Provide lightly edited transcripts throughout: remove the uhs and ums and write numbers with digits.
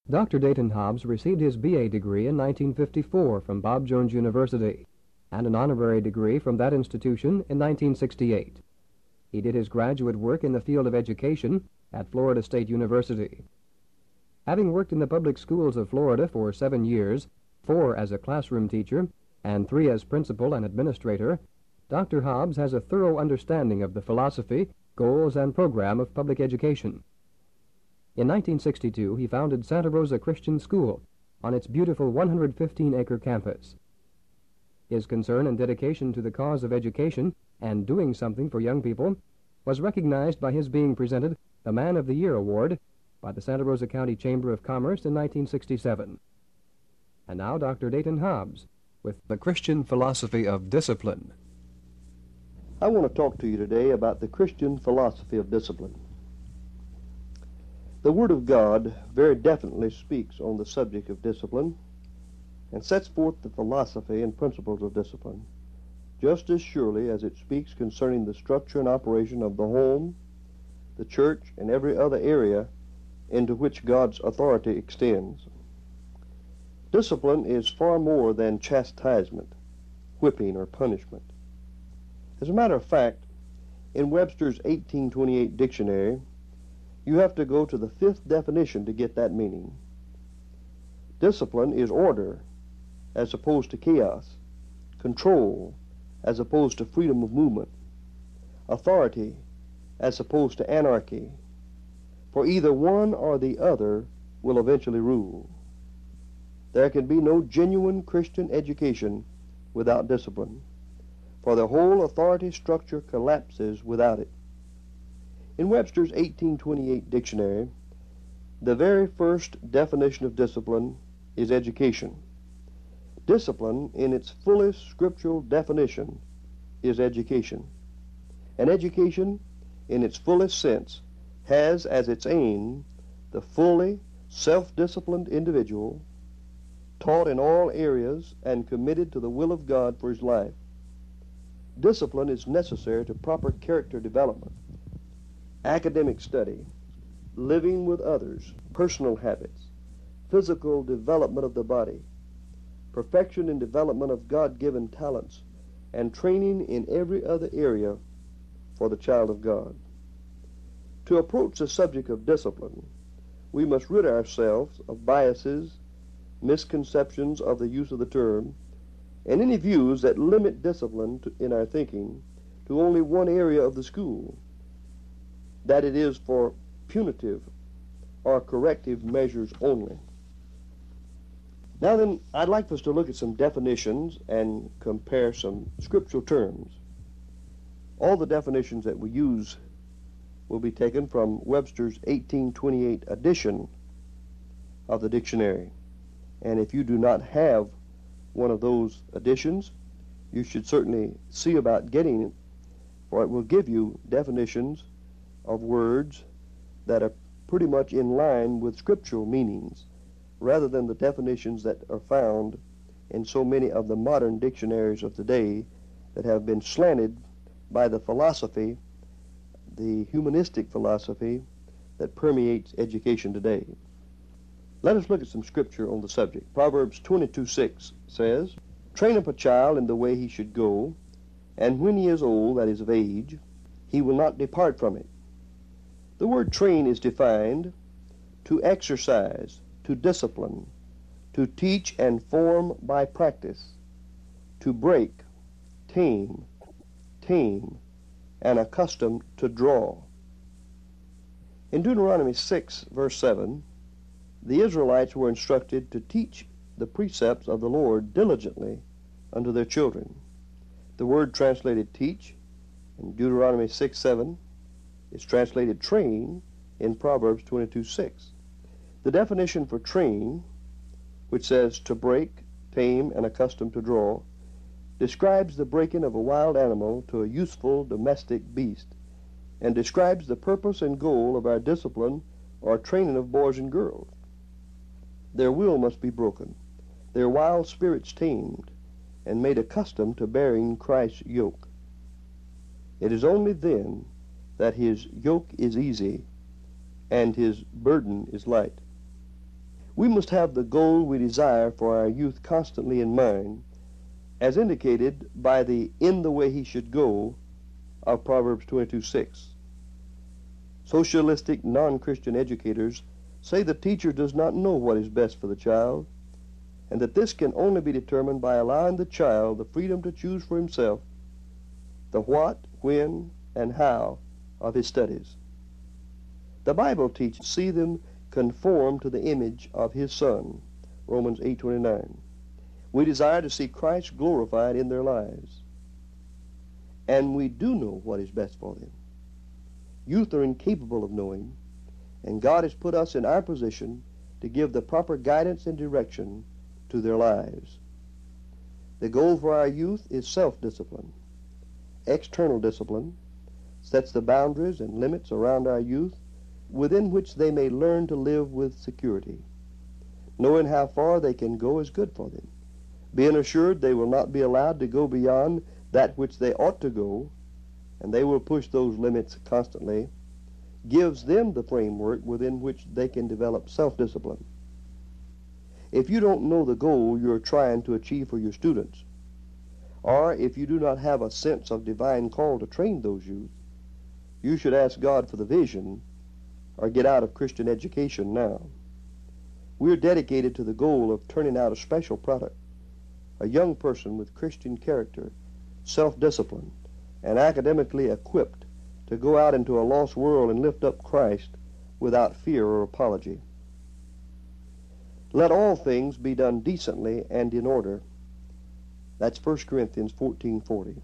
Dr. Dayton Hobbs received his B.A. degree in 1954 from Bob Jones University and an honorary degree from that institution in 1968. He did his graduate work in the field of education at Florida State University. Having worked in the public schools of Florida for 7 years, 4 as a classroom teacher and 3 as principal and administrator, Dr. Hobbs has a thorough understanding of the philosophy, goals, and program of public education. In 1962, he founded Santa Rosa Christian School on its beautiful 115-acre campus. His concern and dedication to the cause of education and doing something for young people was recognized by his being presented the Man of the Year Award by the Santa Rosa County Chamber of Commerce in 1967. And now Dr. Dayton Hobbs with the Christian philosophy of discipline. I want to talk to you today about the Christian philosophy of discipline. The Word of God very definitely speaks on the subject of discipline and sets forth the philosophy and principles of discipline, just as surely as it speaks concerning the structure and operation of the home, the church, and every other area into which God's authority extends. Discipline is far more than chastisement, whipping, or punishment. As a matter of fact, in Webster's 1828 dictionary, you have to go to the 5th definition to get that meaning. Discipline is order as opposed to chaos, control as opposed to freedom of movement, authority as opposed to anarchy, for either one or the other will eventually rule. There can be no genuine Christian education without discipline, for the whole authority structure collapses without it. In Webster's 1828 dictionary, the very first definition of discipline is education. Discipline, in its fullest scriptural definition, is education. And education, in its fullest sense, has as its aim the fully self-disciplined individual, taught in all areas and committed to the will of God for his life. Discipline is necessary to proper character development, academic study, living with others, personal habits, physical development of the body, perfection and development of God-given talents, and training in every other area for the child of God. To approach the subject of discipline, we must rid ourselves of biases, misconceptions of the use of the term, and any views that limit discipline in our thinking to only one area of the school, that it is for punitive or corrective measures only. Now then, I'd like for us to look at some definitions and compare some scriptural terms. All the definitions that we use will be taken from Webster's 1828 edition of the dictionary. And if you do not have one of those editions, you should certainly see about getting it, for it will give you definitions of words that are pretty much in line with scriptural meanings, rather than the definitions that are found in so many of the modern dictionaries of today that have been slanted by the philosophy, the humanistic philosophy that permeates education today. Let us look at some scripture on the subject. Proverbs 22:6 says, "Train up a child in the way he should go, and when he is old, that is of age, he will not depart from it." The word train is defined to exercise, to discipline, to teach and form by practice, to break, tame, and accustom to draw. In Deuteronomy 6, verse 7, the Israelites were instructed to teach the precepts of the Lord diligently unto their children. The word translated teach in Deuteronomy 6:7 is translated train in Proverbs 22:6. The definition for train, which says to break, tame, and accustom to draw, describes the breaking of a wild animal to a useful domestic beast, and describes the purpose and goal of our discipline or training of boys and girls. Their will must be broken, their wild spirits tamed, and made accustomed to bearing Christ's yoke. It is only then that his yoke is easy and his burden is light. We must have the goal we desire for our youth constantly in mind, as indicated by the "in the way he should go" of Proverbs 22:6. Socialistic, non-Christian educators say the teacher does not know what is best for the child, and that this can only be determined by allowing the child the freedom to choose for himself the what, when, and how of his studies. The Bible teaches, see them conform to the image of his Son, Romans 8:29. We desire to see Christ glorified in their lives, and we do know what is best for them. Youth are incapable of knowing, and God has put us in our position to give the proper guidance and direction to their lives. The goal for our youth is self-discipline. External discipline sets the boundaries and limits around our youth within which they may learn to live with security. Knowing how far they can go is good for them. Being assured they will not be allowed to go beyond that which they ought to go, and they will push those limits constantly, gives them the framework within which they can develop self-discipline. If you don't know the goal you're trying to achieve for your students, or if you do not have a sense of divine call to train those youth, you should ask God for the vision or get out of Christian education now. We're dedicated to the goal of turning out a special product, a young person with Christian character, self-discipline, and academically equipped to go out into a lost world and lift up Christ without fear or apology. Let all things be done decently and in order. That's 1 Corinthians 14:40.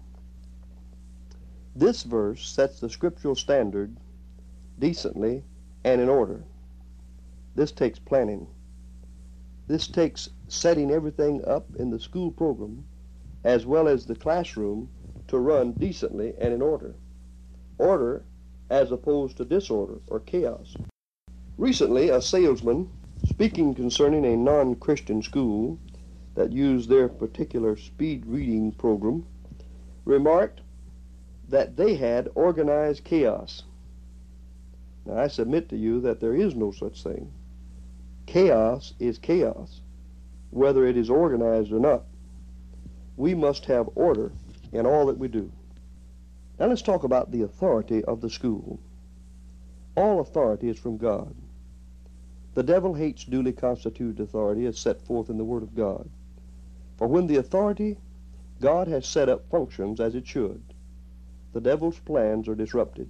This verse sets the scriptural standard decently and in order. This takes planning. This takes setting everything up in the school program as well as the classroom to run decently and in order. Order as opposed to disorder or chaos. Recently, a salesman, speaking concerning a non-Christian school that used their particular speed reading program, remarked that they had organized chaos. Now, I submit to you that there is no such thing. Chaos is chaos, whether it is organized or not. We must have order in all that we do. Now let's talk about the authority of the school. All authority is from God. The devil hates duly constituted authority as set forth in the Word of God. For when the authority God has set up functions as it should, the devil's plans are disrupted.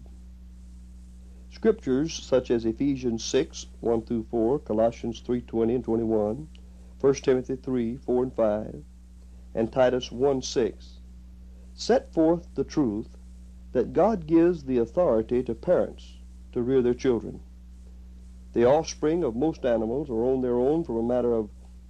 Scriptures such as Ephesians 6:1-4, Colossians 3:20 and 21, 1 Timothy 3:4 and 5, and Titus 1:6 set forth the truth that God gives the authority to parents to rear their children. The offspring of most animals are on their own from a matter of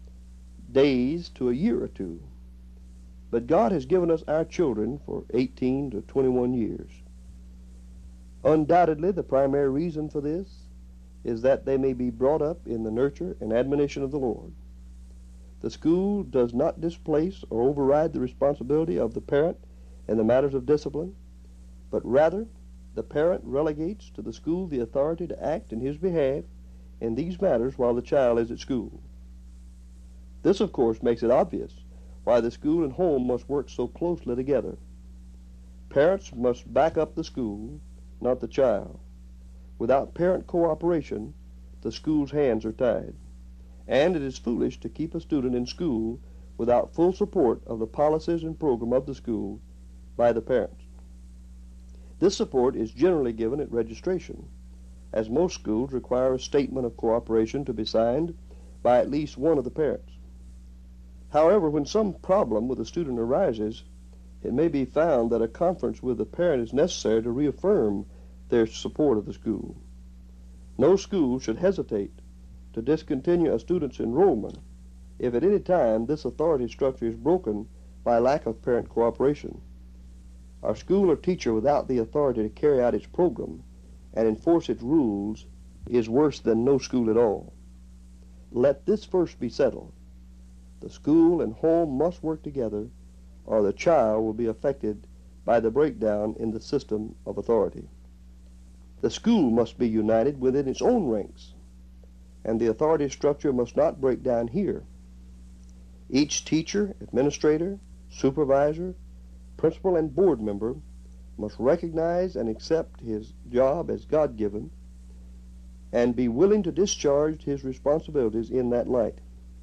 days to a year or two. But God has given us our children for 18 to 21 years. Undoubtedly, the primary reason for this is that they may be brought up in the nurture and admonition of the Lord. The school does not displace or override the responsibility of the parent in the matters of discipline, but rather the parent relegates to the school the authority to act in his behalf in these matters while the child is at school. This, of course, makes it obvious why the school and home must work so closely together. Parents must back up the school, not the child. Without parent cooperation, the school's hands are tied, and it is foolish to keep a student in school without full support of the policies and program of the school by the parents. This support is generally given at registration, as most schools require a statement of cooperation to be signed by at least one of the parents. However, when some problem with a student arises, it may be found that a conference with the parent is necessary to reaffirm their support of the school. No school should hesitate to discontinue a student's enrollment if at any time this authority structure is broken by lack of parent cooperation. A school or teacher without the authority to carry out its program and enforce its rules is worse than no school at all. Let this first be settled. The school and home must work together, or the child will be affected by the breakdown in the system of authority. The school must be united within its own ranks, and the authority structure must not break down here. Each teacher, administrator, supervisor, principal, and board member must recognize and accept his job as God-given and be willing to discharge his responsibilities in that light.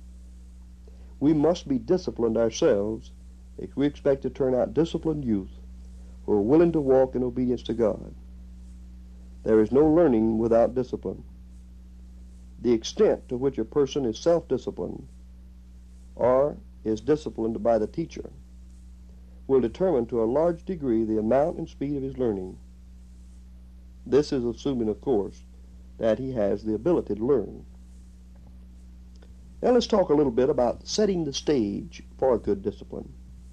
We must be disciplined ourselves if we expect to turn out disciplined youth who are willing to walk in obedience to God. There is no learning without discipline. The extent to which a person is self-disciplined or is disciplined by the teacher will determine to a large degree the amount and speed of his learning. This is assuming, of course, that he has the ability to learn. Now let's talk a little bit about setting the stage for good discipline.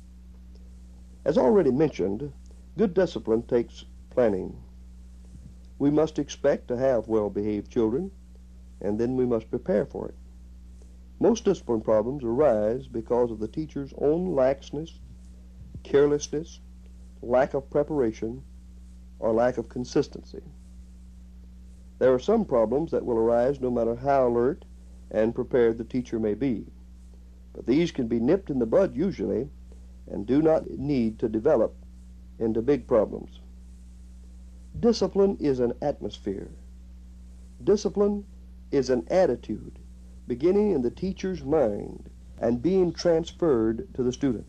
As already mentioned, good discipline takes planning. We must expect to have well-behaved children, and then we must prepare for it. Most discipline problems arise because of the teacher's own laxness, carelessness, lack of preparation, or lack of consistency. There are some problems that will arise no matter how alert and prepared the teacher may be, but these can be nipped in the bud usually and do not need to develop into big problems. Discipline is an atmosphere. Discipline is an attitude beginning in the teacher's mind and being transferred to the student.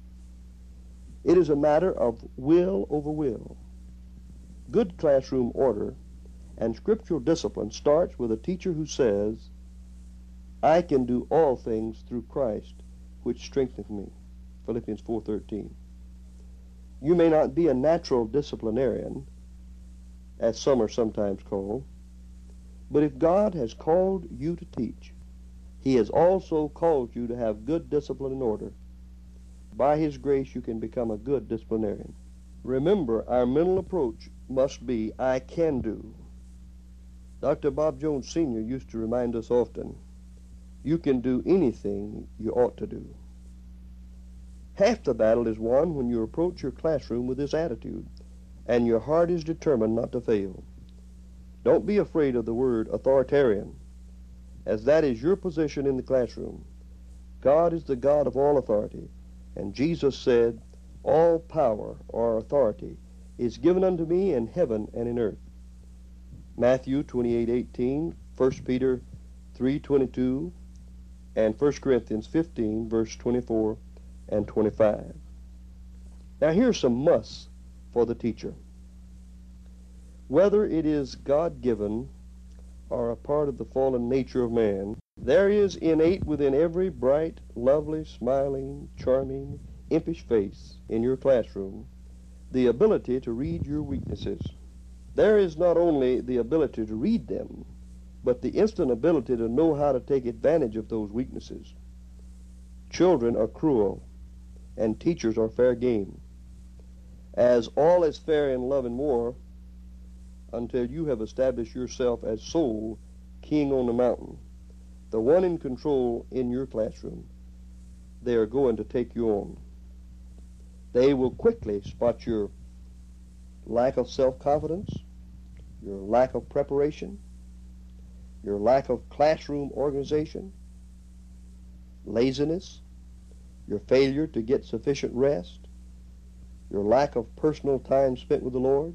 It is a matter of will over will. Good classroom order and scriptural discipline starts with a teacher who says, "I can do all things through Christ, which strengtheneth me." Philippians 4:13. You may not be a natural disciplinarian, as some are sometimes called, but if God has called you to teach, He has also called you to have good discipline and order. By His grace, you can become a good disciplinarian. Remember, our mental approach must be, "I can do." Dr. Bob Jones Sr. used to remind us often, you can do anything you ought to do. Half the battle is won when you approach your classroom with this attitude, and your heart is determined not to fail. Don't be afraid of the word authoritarian, as that is your position in the classroom. God is the God of all authority, and Jesus said, "All power or authority is given unto me in heaven and in earth." Matthew 28:18, 1 Peter 3:22, and 1 Corinthians 15, verse 24 and 25. Now here's some musts for the teacher. Whether it is God-given or a part of the fallen nature of man, there is innate within every bright, lovely, smiling, charming, impish face in your classroom the ability to read your weaknesses. There is not only the ability to read them, but the instant ability to know how to take advantage of those weaknesses. Children are cruel, and teachers are fair game. As all is fair in love and war, until you have established yourself as sole king on the mountain, the one in control in your classroom, they are going to take you on. They will quickly spot your lack of self-confidence, your lack of preparation, your lack of classroom organization, laziness, your failure to get sufficient rest, your lack of personal time spent with the Lord,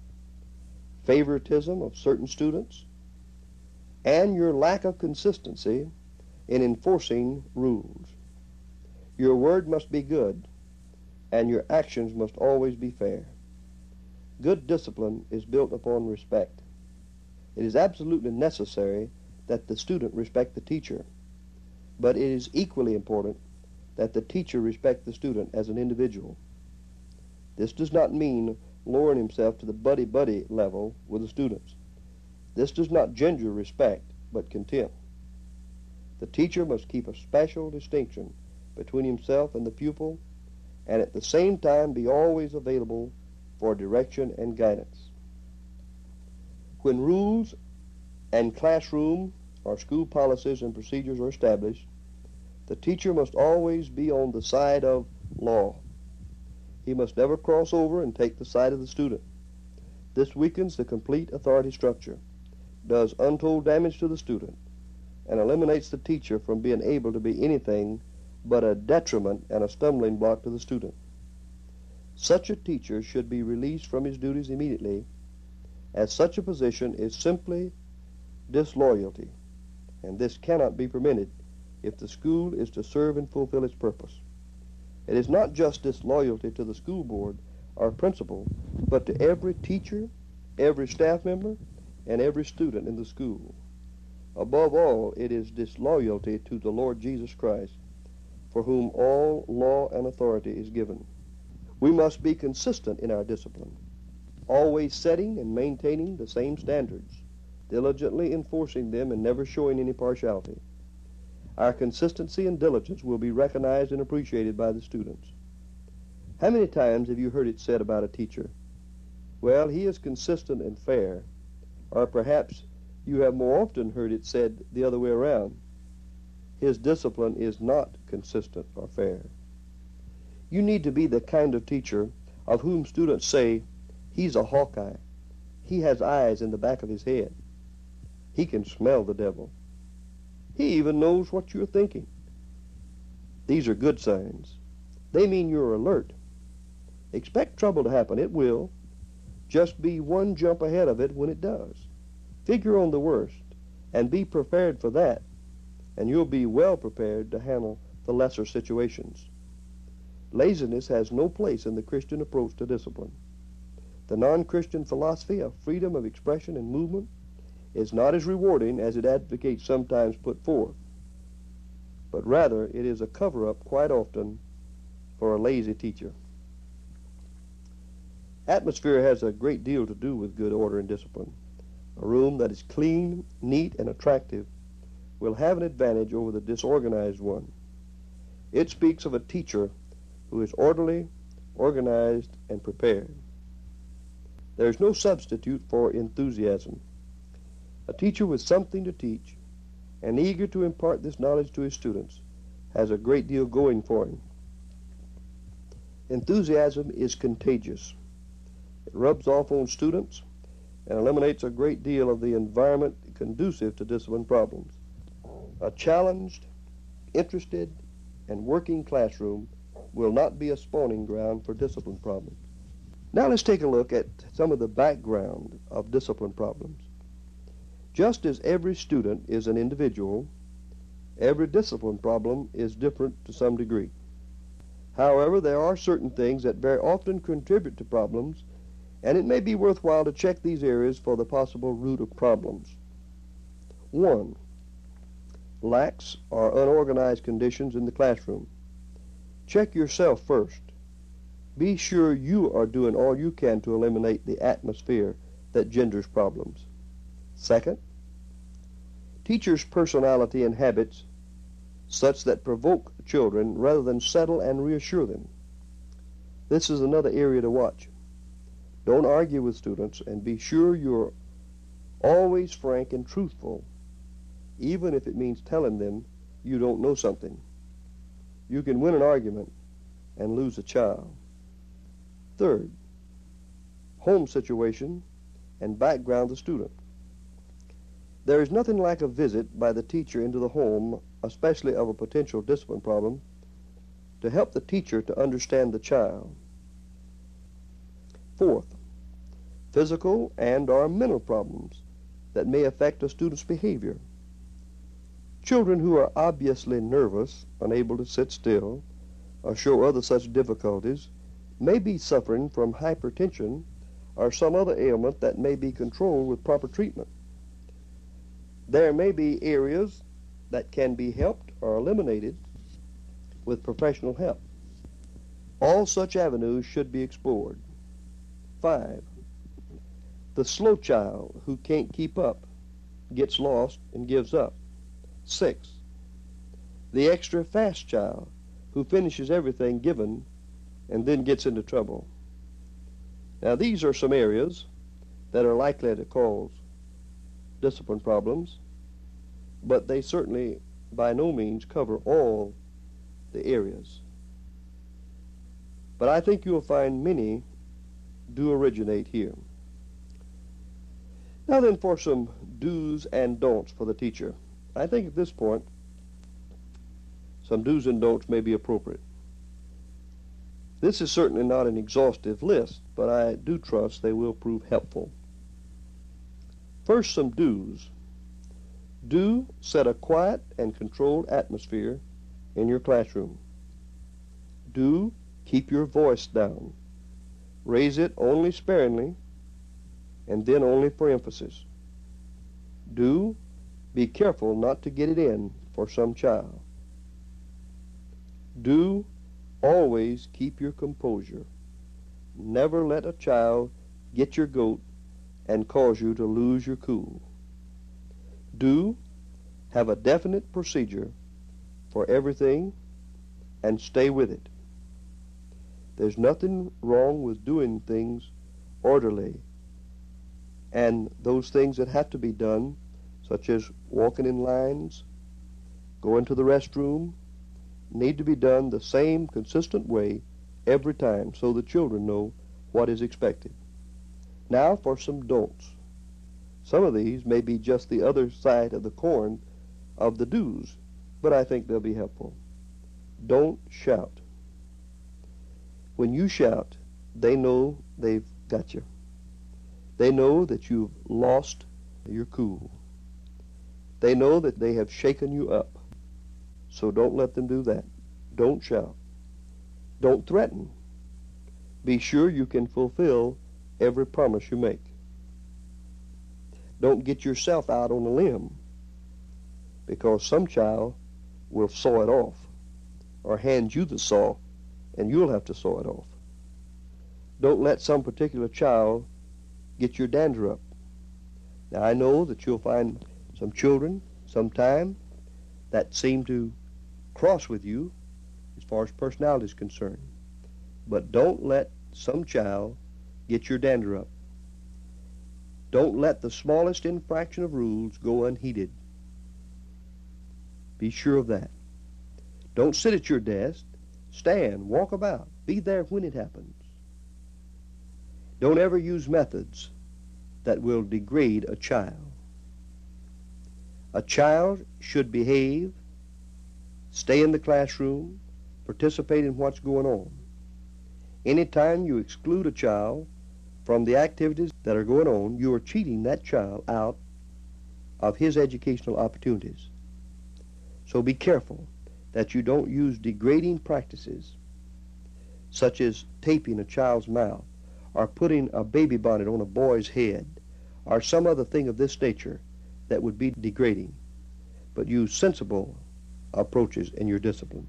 favoritism of certain students, and your lack of consistency in enforcing rules. Your word must be good, and your actions must always be fair. Good discipline is built upon respect. It is absolutely necessary that the student respect the teacher, but it is equally important that the teacher respect the student as an individual. This does not mean lowering himself to the buddy-buddy level with the students. This does not gender respect, but contempt. The teacher must keep a special distinction between himself and the pupil, and at the same time be always available for direction and guidance. When rules and classroom or school policies and procedures are established, the teacher must always be on the side of law. He must never cross over and take the side of the student. This weakens the complete authority structure, does untold damage to the student, and eliminates the teacher from being able to be anything but a detriment and a stumbling block to the student. Such a teacher should be released from his duties immediately, as such a position is simply disloyalty, and this cannot be permitted if the school is to serve and fulfill its purpose. It is not just disloyalty to the school board or principal, but to every teacher, every staff member, and every student in the school. Above all, it is disloyalty to the Lord Jesus Christ, for whom all law and authority is given. We must be consistent in our discipline, always setting and maintaining the same standards, diligently enforcing them and never showing any partiality. Our consistency and diligence will be recognized and appreciated by the students. How many times have you heard it said about a teacher, "Well, he is consistent and fair," or perhaps you have more often heard it said the other way around, "His discipline is not consistent or fair." You need to be the kind of teacher of whom students say, "He's a Hawkeye. He has eyes in the back of his head. He can smell the devil. He even knows what you're thinking." These are good signs. They mean you're alert. Expect trouble to happen. It will. Just be one jump ahead of it when it does. Figure on the worst and be prepared for that, and you'll be well prepared to handle the lesser situations. Laziness has no place in the Christian approach to discipline. The non-Christian philosophy of freedom of expression and movement is not as rewarding as it advocates sometimes put forth, but rather it is a cover-up quite often for a lazy teacher. Atmosphere has a great deal to do with good order and discipline. A room that is clean, neat, and attractive will have an advantage over the disorganized one. It speaks of a teacher who is orderly, organized, and prepared. There is no substitute for enthusiasm. A teacher with something to teach and eager to impart this knowledge to his students has a great deal going for him. Enthusiasm is contagious. It rubs off on students and eliminates a great deal of the environment conducive to discipline problems. A challenged, interested, and working classroom will not be a spawning ground for discipline problems. Now let's take a look at some of the background of discipline problems. Just as every student is an individual, every discipline problem is different to some degree. However, there are certain things that very often contribute to problems, and it may be worthwhile to check these areas for the possible root of problems. 1. Lax or unorganized conditions in the classroom. Check yourself first. Be sure you are doing all you can to eliminate the atmosphere that genders problems. Second, teachers' personality and habits such that provoke children rather than settle and reassure them. This is another area to watch. Don't argue with students, and be sure you're always frank and truthful, even if it means telling them you don't know something. You can win an argument and lose a child. Third, home situation and background of the student. There is nothing like a visit by the teacher into the home, especially of a potential discipline problem, to help the teacher to understand the child. Fourth, physical and/or mental problems that may affect a student's behavior. Children who are obviously nervous, unable to sit still, or show other such difficulties may be suffering from hypertension or some other ailment that may be controlled with proper treatment. There may be areas that can be helped or eliminated with professional help. All such avenues should be explored. 5. The slow child who can't keep up, gets lost, and gives up. 6. The extra fast child who finishes everything given and then gets into trouble. Now, these are some areas that are likely to cause discipline problems, but they certainly by no means cover all the areas. But I think you'll find many do originate here. Now then, for some do's and don'ts for the teacher. I think at this point, some do's and don'ts may be appropriate. This is certainly not an exhaustive list, but I do trust they will prove helpful. First, some do's. Do set a quiet and controlled atmosphere in your classroom. Do keep your voice down. Raise it only sparingly, and then only for emphasis. Do be careful not to get it in for some child. Do always keep your composure. Never let a child get your goat and cause you to lose your cool. Do have a definite procedure for everything and stay with it. There's nothing wrong with doing things orderly, and those things that have to be done, such as walking in lines, going to the restroom, need to be done the same consistent way every time so the children know what is expected. Now for some don'ts. Some of these may be just the other side of the coin of the do's, but I think they'll be helpful. Don't shout. When you shout, they know they've got you. They know that you've lost your cool. They know that they have shaken you up. So don't let them do that. Don't shout. Don't threaten. Be sure you can fulfill every promise you make. Don't get yourself out on a limb, because some child will saw it off or hand you the saw and you'll have to saw it off. Don't let some particular child get your dander up. Now I know that you'll find some children sometime that seem to cross with you as far as personality is concerned. But don't let some child get your dander up. Don't let the smallest infraction of rules go unheeded. Be sure of that. Don't sit at your desk. Stand, walk about. Be there when it happens. Don't ever use methods that will degrade a child. A child should behave, stay in the classroom, participate in what's going on. Anytime you exclude a child from the activities that are going on, you are cheating that child out of his educational opportunities. So be careful that you don't use degrading practices, such as taping a child's mouth, or putting a baby bonnet on a boy's head, or some other thing of this nature that would be degrading. But use sensible approaches in your discipline.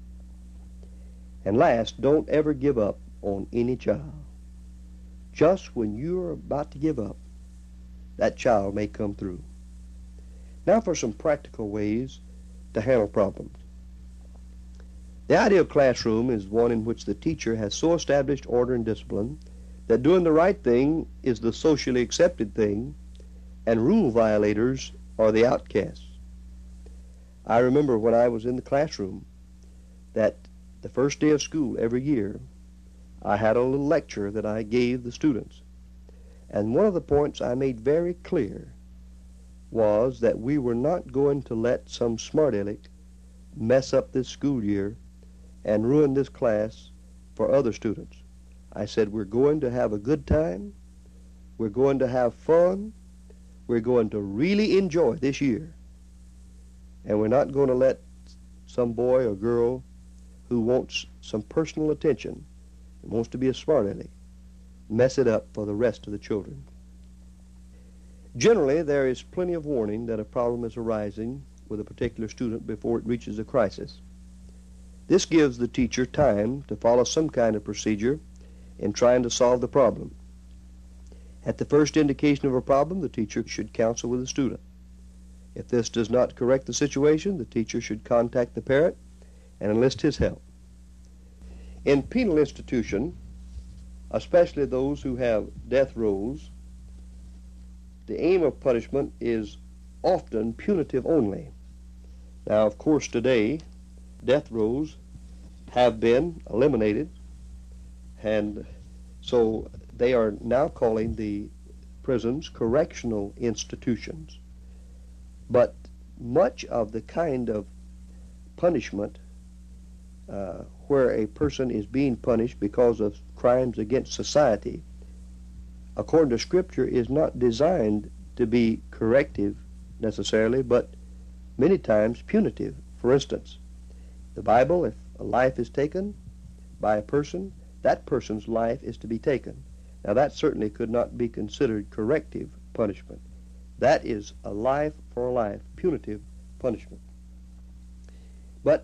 And last, don't ever give up on any child. Just when you're about to give up, that child may come through. Now for some practical ways to handle problems. The ideal classroom is one in which the teacher has so established order and discipline that doing the right thing is the socially accepted thing, and rule violators are the outcasts. I remember when I was in the classroom that the first day of school every year, I had a little lecture that I gave the students. And one of the points I made very clear was that we were not going to let some smart aleck mess up this school year and ruin this class for other students. I said, we're going to have a good time, we're going to have fun, we're going to really enjoy this year, and we're not going to let some boy or girl who wants some personal attention and wants to be a smart aleck mess it up for the rest of the children. Generally, there is plenty of warning that a problem is arising with a particular student before it reaches a crisis. This gives the teacher time to follow some kind of procedure in trying to solve the problem. At the first indication of a problem, the teacher should counsel with the student. If this does not correct the situation, the teacher should contact the parent and enlist his help. In penal institution, especially those who have death rows, the aim of punishment is often punitive only. Now, of course, today, death rows have been eliminated, and so they are now calling the prisons correctional institutions. But much of the kind of punishment where a person is being punished because of crimes against society, according to Scripture, is not designed to be corrective necessarily, but many times punitive. For instance, the Bible, if a life is taken by a person, that person's life is to be taken. Now that certainly could not be considered corrective punishment. That is a life for a life, punitive punishment. But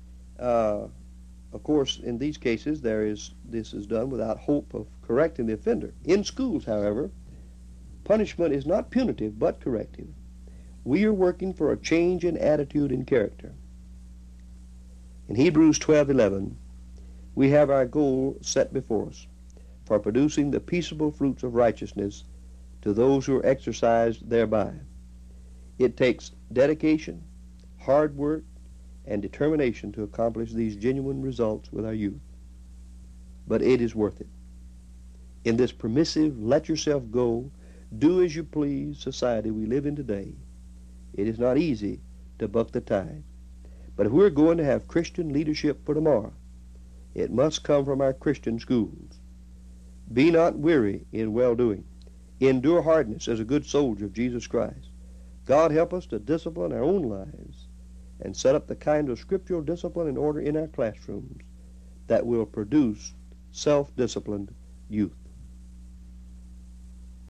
of course, in these cases, this is done without hope of correcting the offender. In schools, however, punishment is not punitive but corrective. We are working for a change in attitude and character. In Hebrews 12:11, we have our goal set before us for producing the peaceable fruits of righteousness to those who are exercised thereby. It takes dedication, hard work, and determination to accomplish these genuine results with our youth. But it is worth it. In this permissive, let yourself go, do as you please society we live in today, it is not easy to buck the tide. But if we're going to have Christian leadership for tomorrow, it must come from our Christian schools. Be not weary in well-doing. Endure hardness as a good soldier of Jesus Christ. God help us to discipline our own lives and set up the kind of scriptural discipline and order in our classrooms that will produce self-disciplined youth.